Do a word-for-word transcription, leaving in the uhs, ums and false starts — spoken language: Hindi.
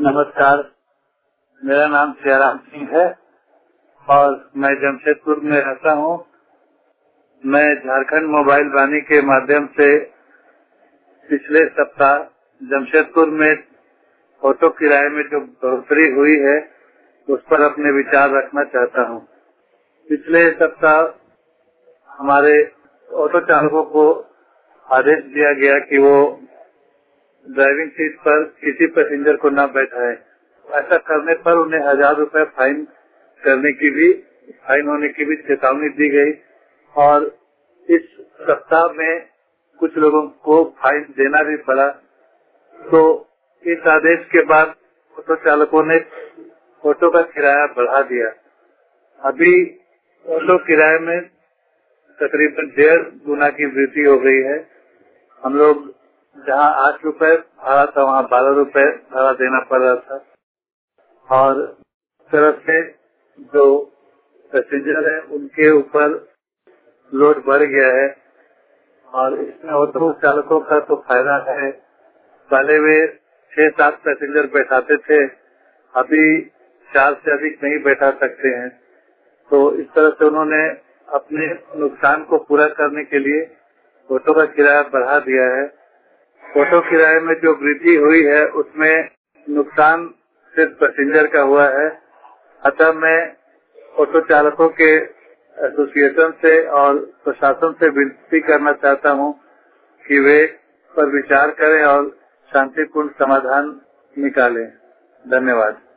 नमस्कार, मेरा नाम सियाराम सिंह है और मैं जमशेदपुर में रहता हूँ। मैं झारखंड मोबाइल वाणी के माध्यम से पिछले सप्ताह जमशेदपुर में ऑटो किराए में जो बढ़ोतरी हुई है उस पर अपने विचार रखना चाहता हूँ। पिछले सप्ताह हमारे ऑटो चालकों को आदेश दिया गया कि वो ड्राइविंग सीट पर किसी पैसेंजर को न बैठाएं। ऐसा करने पर उन्हें हजार रुपए फाइन करने की भी फाइन होने की भी चेतावनी दी गई और इस सप्ताह में कुछ लोगों को फाइन देना भी पड़ा। तो इस आदेश के बाद ऑटो चालकों ने ऑटो का किराया बढ़ा दिया। अभी ऑटो किराए में तकरीबन डेढ़ गुना की वृद्धि हो गई है। हम लोग जहाँ आठ रुपए भाड़ा था वहाँ बारह रुपए भाड़ा देना पड़ रहा था और तरफ से जो पैसेंजर है उनके ऊपर लोड बढ़ गया है और इसमें ऑटो चालकों का तो फायदा है। पहले वे छह सात पैसेंजर बैठाते थे, अभी चार से अधिक नहीं बैठा सकते हैं। तो इस तरह से उन्होंने अपने नुकसान को पूरा करने के लिए ऑटो का किराया बढ़ा दिया है। ऑटो किराए में जो वृद्धि हुई है उसमें नुकसान सिर्फ पैसेंजर का हुआ है। अतः मैं ऑटो चालकों के एसोसिएशन से और प्रशासन से विनती करना चाहता हूं कि वे पर विचार करें और शांतिपूर्ण समाधान निकालें। धन्यवाद।